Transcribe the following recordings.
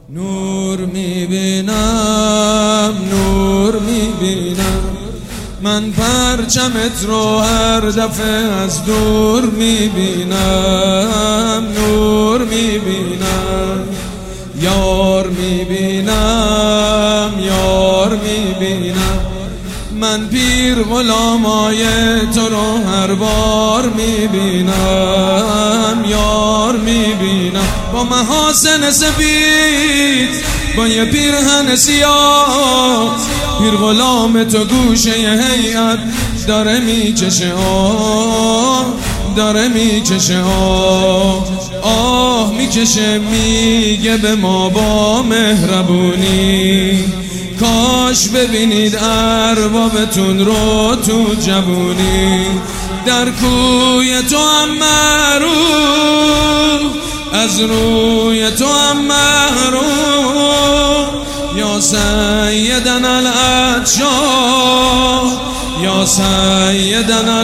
نور میبینم، نور میبینم، من پرچمت رو هر دفعه از دور میبینم. نور میبینم، یار میبینم، یار میبینم، من پیر غلامای تو رو هر بار میبینم. یار میبینم با محاسن سفید، با یه پیرهن سیاه، پیر غلام تو گوشه هیئت داره میکشه آه، داره میکشه آه، آه میکشه، میگه به ما با مهربونی کاش ببینید اربابتون رو تو جوونی. در کوی تو هم محروم، از روی تو هم محروم، یا سیدنا العطشان، یا سیدنا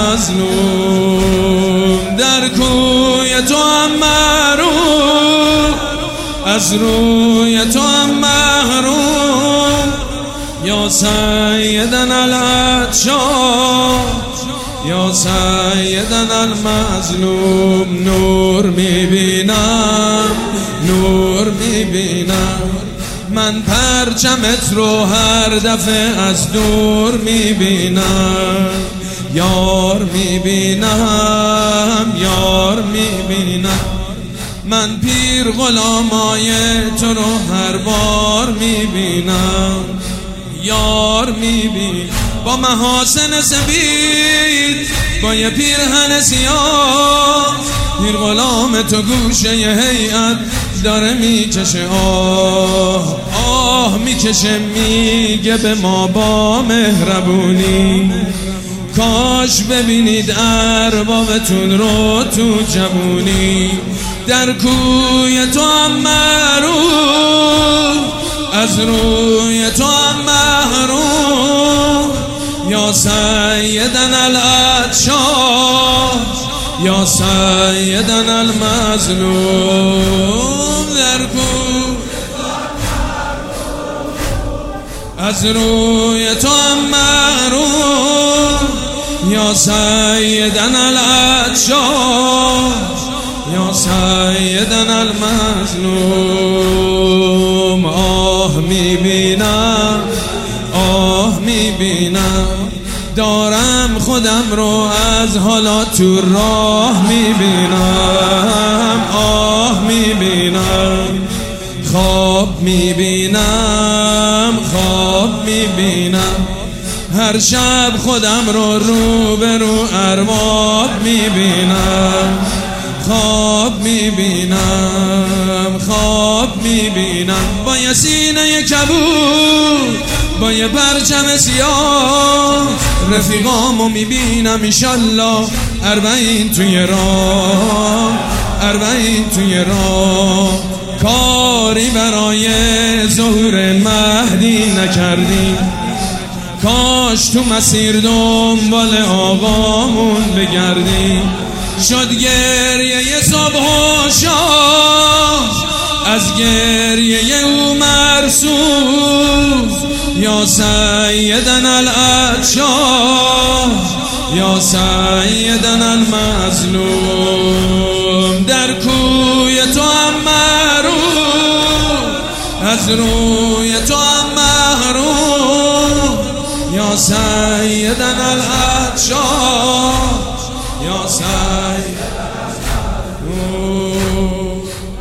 المظلوم. در کوی تو هم محروم، از روی تو هم محروم، یا سیدنا العطشان، یا سیدنا المظلوم. نور میبینم، نور میبینم، من پرچمت رو هر دفعه از دور میبینم. یار میبینم، یار میبینم، من پیر غلامای تو رو هر بار میبینم. یار میبین با محاسن سفید، با یه پیرهن سیاه، پیر غلام تو گوشه هیئت داره میکشه آه، آه میکشه، میگه به ما با مهربونی کاش ببینید اربابتون رو تو جوونی. در کوی تو هم محروم، از روی تو هم محروم، یا سیدنا العطشان، یا سیدنا المظلوم. در کوی از روی تو هم محروم، یا سیدنا العطشان، یا سیدنا المظلوم. آه میبینم، آه میبینم، دارم خودم رو از حالا تو راه میبینم. آه میبینم، خواب میبینم، خواب میبینم، هر شب خودم رو روبرو ارباب میبینم. خواب میبینم، خواب میبینم، با یه سینه کبود، با یه پرچم سیاه، رفیقامو میبینم انشالله اربعین توی راه، اربعین توی راه. کاری برای ظهور مهدی نکردیم، کاش تو مسیر دنبال آقامون بگردیم. شد گریه صبح و شام، از گریه او مرسوم، یا سیدنا العطشان، یا سیدنا المظلوم. در کوی تو هم محروم، از روی تو هم محروم، یا سیدنا العطشان، یا سیدنا المظلوم.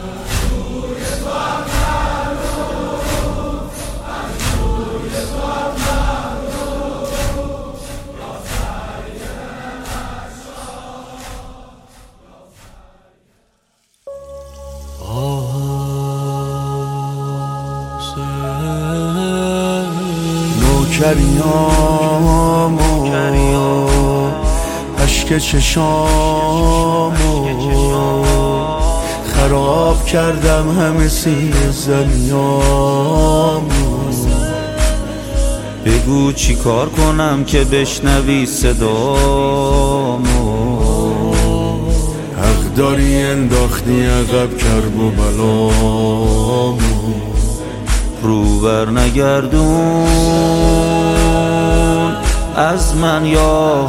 نوکریامو اشک چشامو خراب کردم، همه سیر زمیامو. بگو چی کار کنم که بشنوی صدامو. حق داری انداختی عقب کرب و بلامو رو بر نگردون از من یا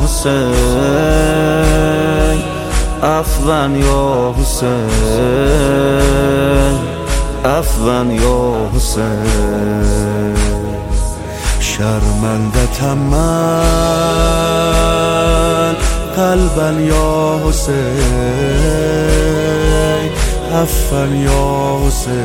حسین، عفوان یا حسین، عفوان یا حسین. شرمندتم من قلبا یا حسین، عفوان یا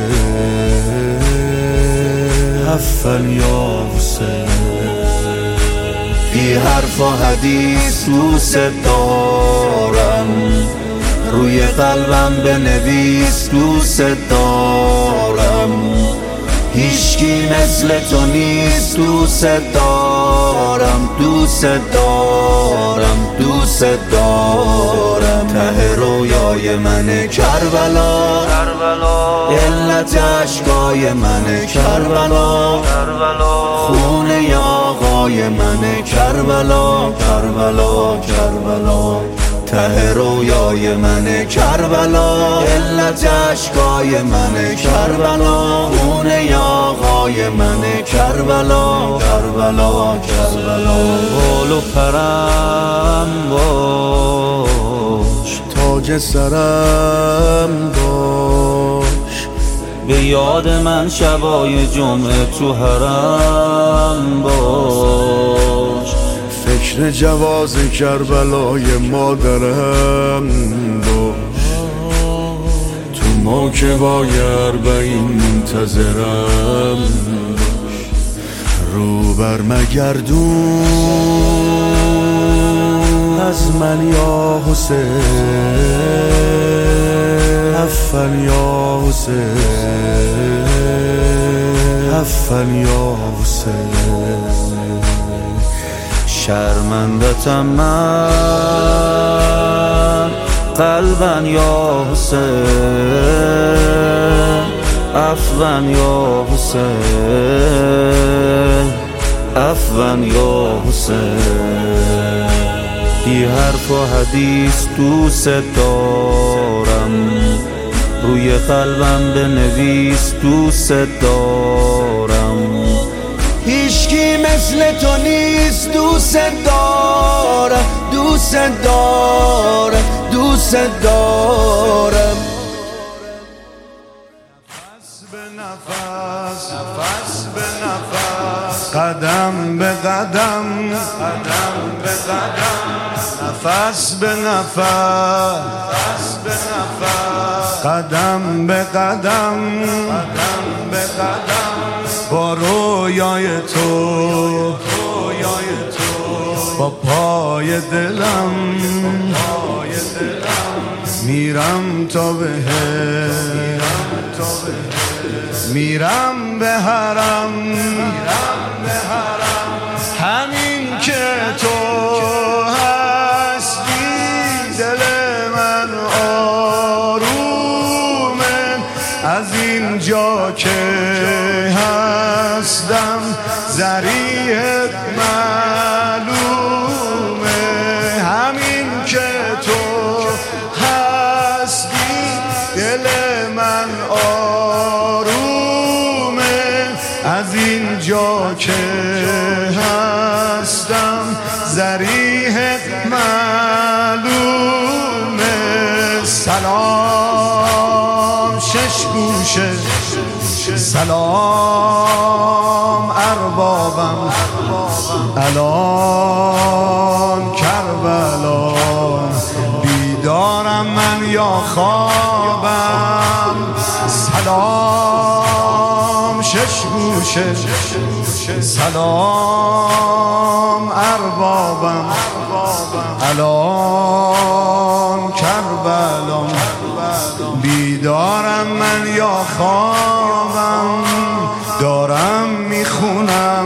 حسین، عفوان یا حسین. بی حرف و حدیث دوست دارم، روی قلبم بنویس دوست دارم، هیچکی مثل تو نیست دوست دارم، دوست دارم، دوست دارم. ته رویای من کربلا، علت عشقای من کربلا، خونه آقای من کربلا، کربلا، کربلا. ته رویای من کربلا، علت عشقای من کربلا، خونه آقای من کربلا، کربلا، کربلا. بال و پرم باش، تاج سرم باش، به یاد من شبای جمعه تو حرم باش، فکر جواز کربلای مادرم باش، تو موکبای اربعین منتظرم باش. رو بر مگردون از من یا حسین، عفوان یا حسین، عفوان یا حسین. شرمندتم من قلبا یا حسین، عفوان یا حسین، عفوان یا حسین. بی حرف و حدیث دوست دارم، روی قلبم بنویس دوست دارم، هیچکی مثل تو نیست دوست دارم، دوست دارم، دوست دارم. نفس به نفس، نفس به نفس، قدم به قدم، قدم به قدم، نفس به نفس، نفس به نفس، قدم به قدم، قدم به قدم. با رویای تو، با پای دلم میرم تا بهت، میرم به حرم، همین که تو هستی دل من آرومه، از اینجا که هستم ذریعت معلومه، همین که تو هستی دل من آرومه، از اینجا که هستم ذریعت معلومه. سلام شش گوشه، سلام اربابم، الان کربلا، بیدارم من یا خوابم. سلام شش گوشه، سلام اربابم، الان کربلا، بیدارم من یا خوابم. دارم میخونم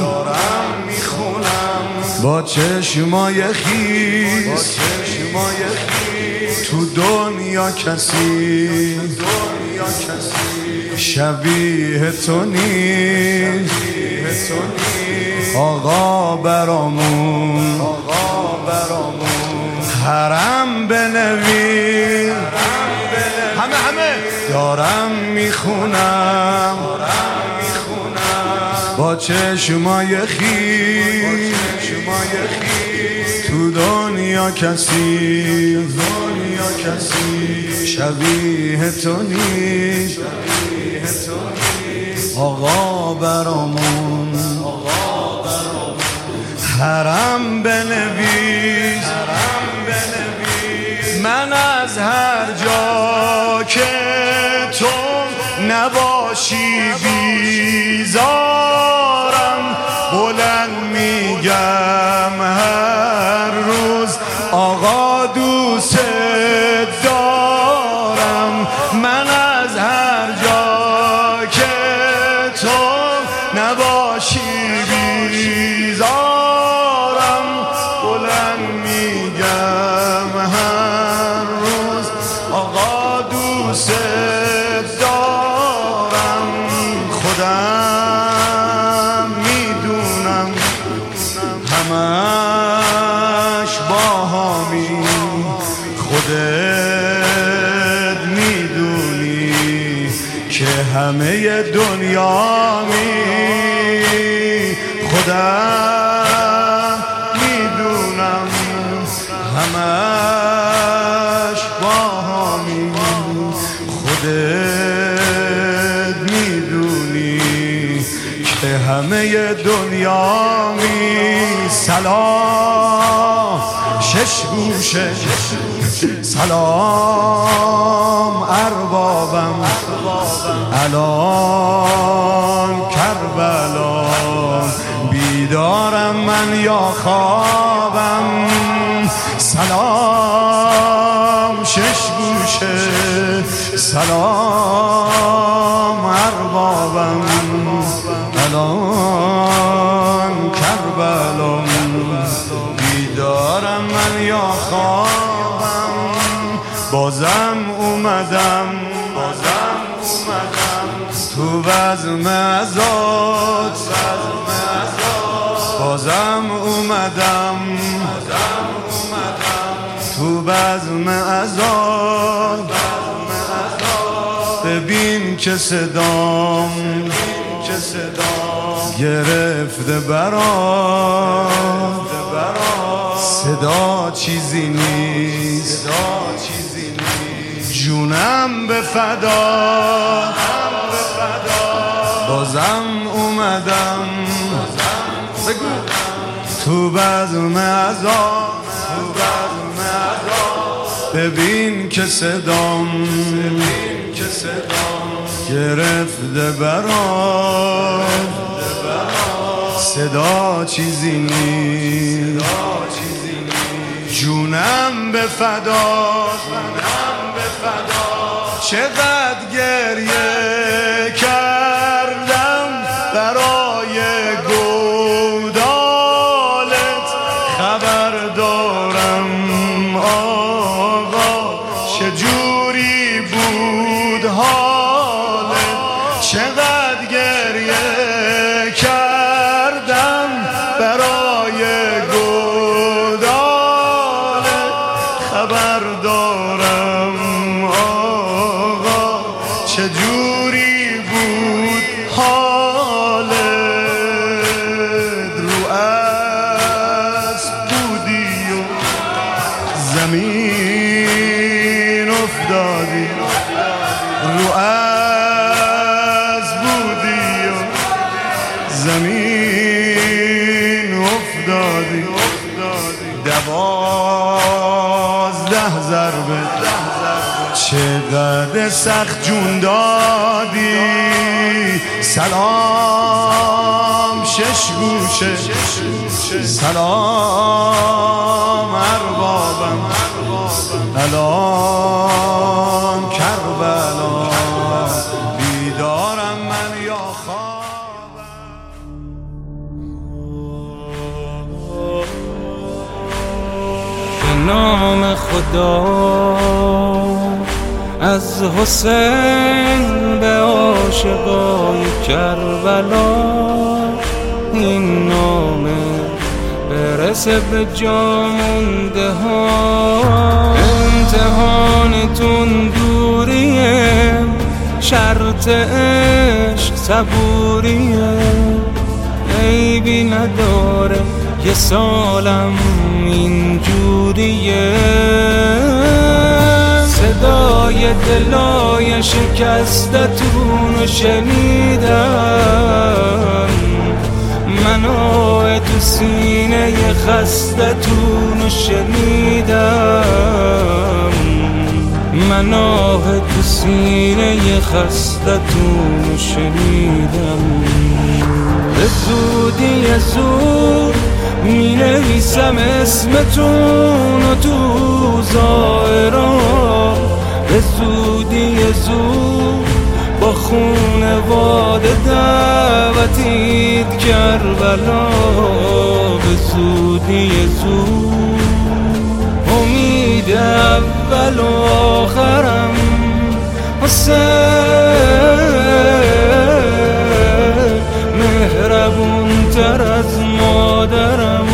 با چشمای خیس، تو دنیا کسی شبیه تو نیست. آقا برامون حرم بنویس همه دارم میخونم با چشمای خیس تو دنیا کسی شبیه تو نیست آقا برامون حرم بنویس من از هر جا که تو نباشی بیزارم بلند میگم هر روز آقا دوست دارم من از هر جا که تو نباشی بیزارم بلند میگم هر روز آقا دوست دارم خودم میدونم همش باهامی خودت میدونی که همه دنیامی خودم میدونم همش باهامی خودت میدونی که همه دنیامی سلام شش گوشه سلام اربابم الان کربلا بیدارم من یا خوابم سلام شش گوشه سلام اربابم الان کربلا بیدارم من یا خوابم بازم اومدم تو بزم ازاد بازم اومدم تو بزم ازاد ببین که صدام گرفته برات صدا چیزی نیست جونم به فدا بازم اومدم تو بزم عذاب ببین که صدام گرفته برات صدا چیزی نیست جونم به فدا چقدر گریه کردم برای گودالت خبر دارم آقا چجوری بود حالت چقدر گریه کردم برای گودالت خبر دارم آقا چجوری بود حالت رو اسب بودی و زمین افتادی رو اسب بودی و زمین افتادی 12 ضربه چقدر سخت جون دادی سلام شش گوشه سلام اربابم الان کربلا بیدارم من یا خوابم به نام خدا از حسین به عاشقای کربلا این نامه بره برسه به جا مونده ها. امتحانتون دوریه، شرط عشق صبوریه. عیبی نداره یه سالم اینجوریه. صدای دلای شکستتون شنیدم، منو تو سینه خستتون شنیدم، منو تو سینه خستتون شنیدم. به زودی زود می نویسم اسمتون و تو ظاهرا، به زودی زود با خونواده دعوتید کربلا. به زودی زود امید اول و آخرم حسین، مهربون تر از مادرم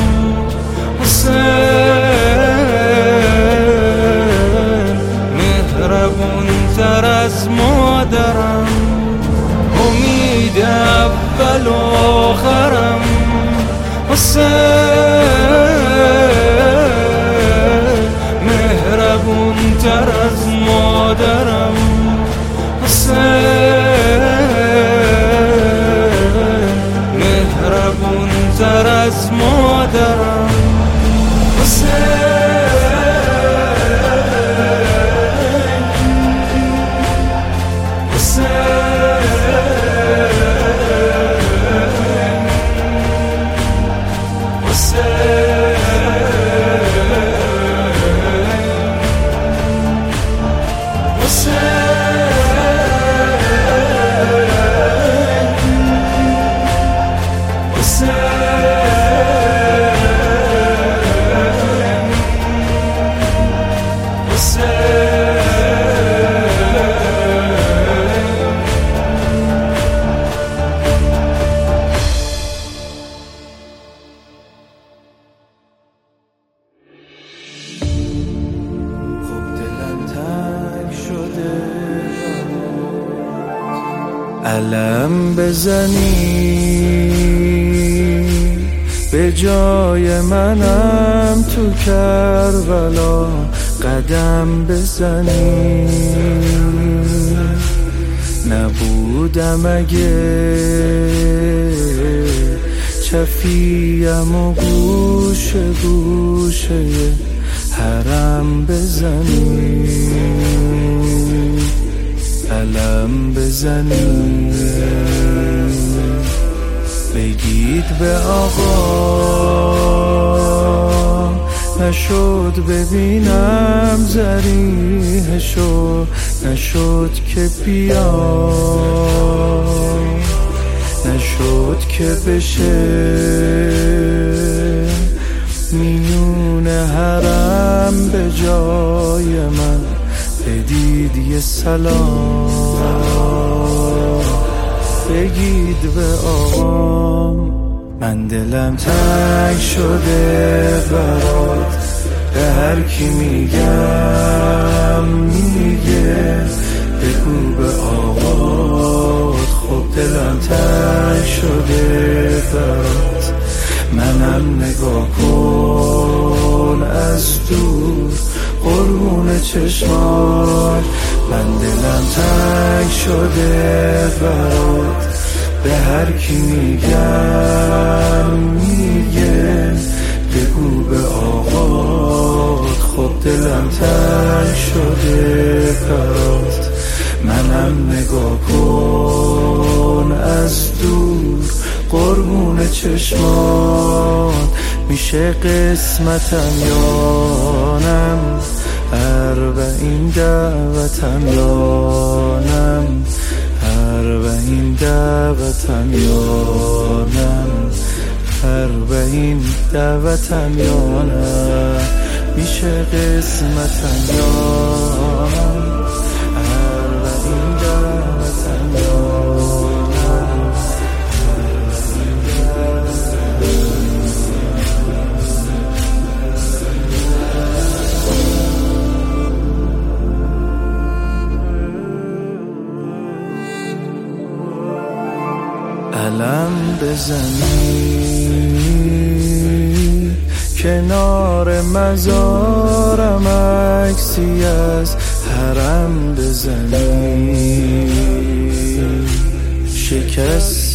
حسین، مهربون تر از مادرم. امید اول و آخرم حسین، مهربون تر از مادرم حسین، مهربون تر از مادرم حسین. علم بزنی به جای منم تو کربلا، قدم بزنی نبودم اگه چفیم و گوشه گوشه حرم بزنی. علم بزنی بگید به آقا نشد ببینم ذریحشو، نشد که بیا، نشد که بشه میون حرم به جای من بدید یه سلام. بگید به آقام من دلم تنگ شده برات، به هر کی میگم میگه بگو به آقات. خب دلم تنگ شده برات، منم نگاه کن از دور قربون چشمات. من دلم تنگ شده برات، به هر کی میگم میگه بگو به آقات. خب دلم تنگ شده برات، منم نگاه کن از دور قربون چشمات. میشه قسمتم یانم، اربعین دعوتم یانم، اربعین دعوتم یانم، اربعین دعوتم یانم. میشه قسمتم یانم، اربعین دعوتم یانم. علم بزنی کنار مزارم، عکسی از حرم بزنی، شکست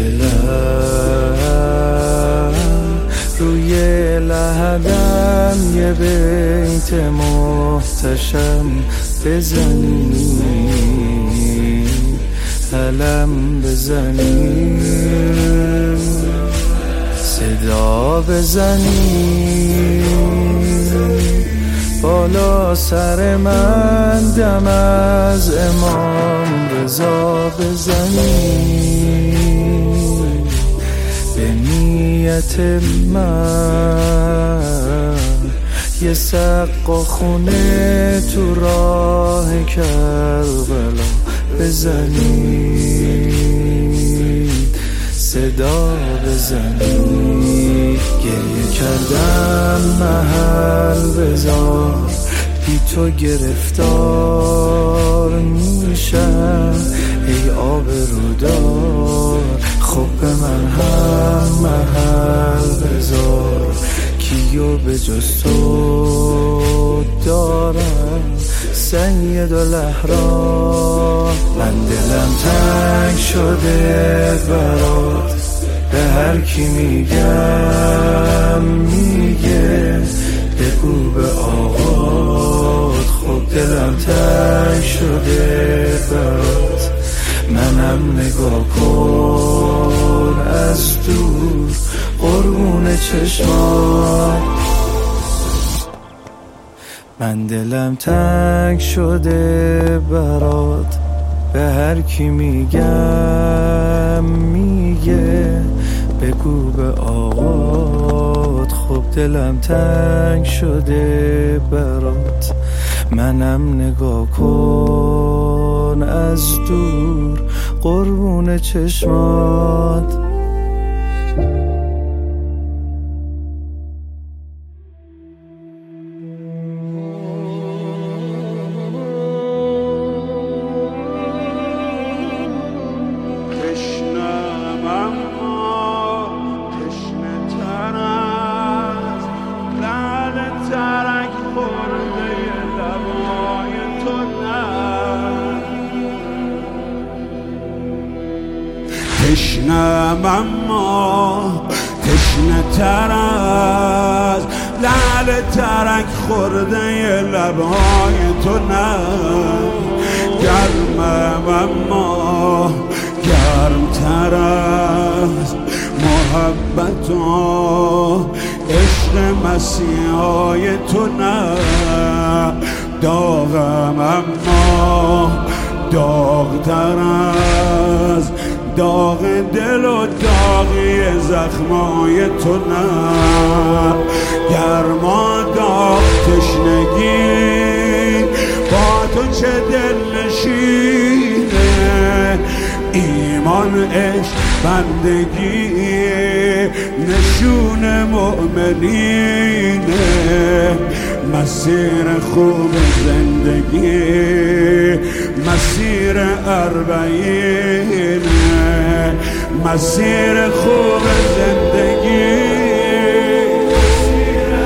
دلم روی لحدم یه بیت محتشم بزنی، علم بزنی، صدا بزنی، بالا سر من دم از امام رضا بزنی، به نیت من یه سقا خونه تو راه کربلا بزنی، صدا بزنی. گریه کردم محل بذار، بی تو گرفتار میشم ای آب رودار، خب به من هم محل بذار، کیو به جز تو دارم سید الاحرار. من دلم تنگ شده برات، به هر کی میگم میگه بگو به آقات، خب دلم تنگ شده برات، منم نگاه کن از دور قربون چشمات. من دلم تنگ شده برات، به هر کی میگم میگه بگو به آقات، خب دلم تنگ شده برات، منم نگاه کن از دور قربون چشمات. تشنم اما تشنه تر از لعل ترک خورده لبهای تو نه، گرمم اما گرم تر از محبت و عشق مسیحای تو نه، داغم اما داغ تر از داغ دل و داغی زخمای تو نه، گرما داغ تشنگی با تو چه دل نشینه، ایمان عشق بندگی نشون مؤمنینه، مسیر خوب زندگی مسیر اربعینه، مسیر خوب زندگی مسیر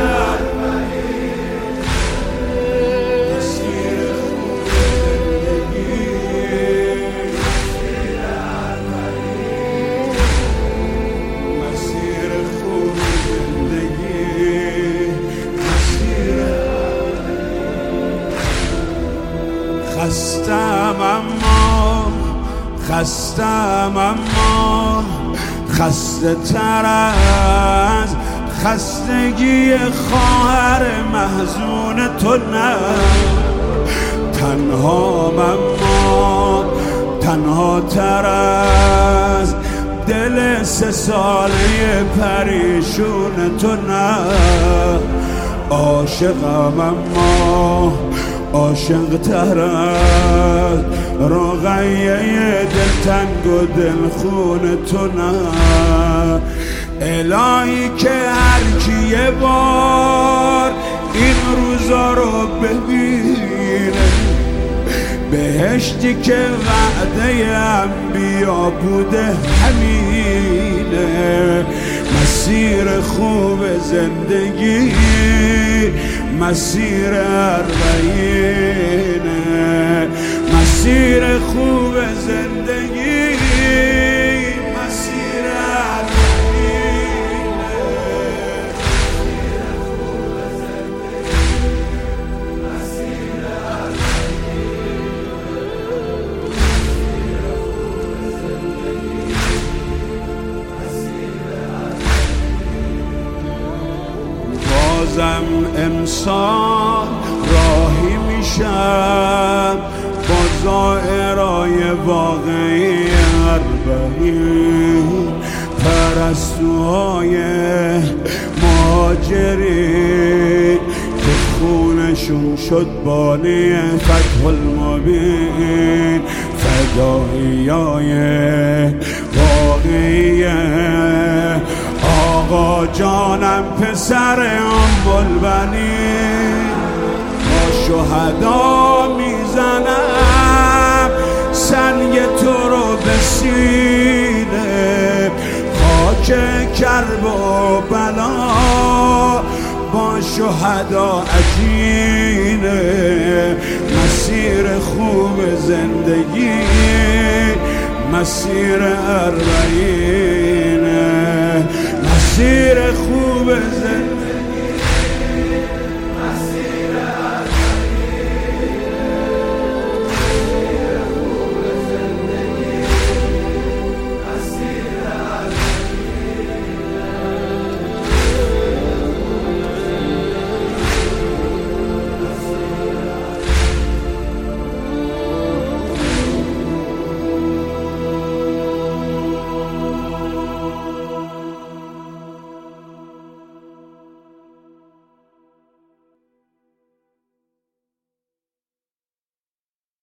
اربعینه، مسیر خوب زندگی مسیر اربعینه، مسیر خوب زندگی مسیر اربعینه. خستم اما خسته تر از خستگی خواهر محزون تو نه، تنهام اما تنها تر از دل 3 ساله پریشون تو نه، عاشقم اما عاشق تر از رقیه دلتنگ و دلخون تو نه، الهی که هر کی یه بار این روزا رو ببینه بهشتی که وعده انبیا بوده همینه. مسیر خوب زندگی مسیر اربعینه. مسیر خوب زندگی مسیر اربعینه. بازم امسال راهی میشم با زائرای واقعی اربعین، پرستوهای مهاجرین که خونشون شد بانی فتح المبین. فداییای واقعی آقا جانم پسر ام بلبنی، با شهدا میزنم سنگ تو رو به سینه. خاک کرب و بلا با شهدا عجینه. مسیر خوب زندگی مسیر اربعینه. مسیر خوب زندگی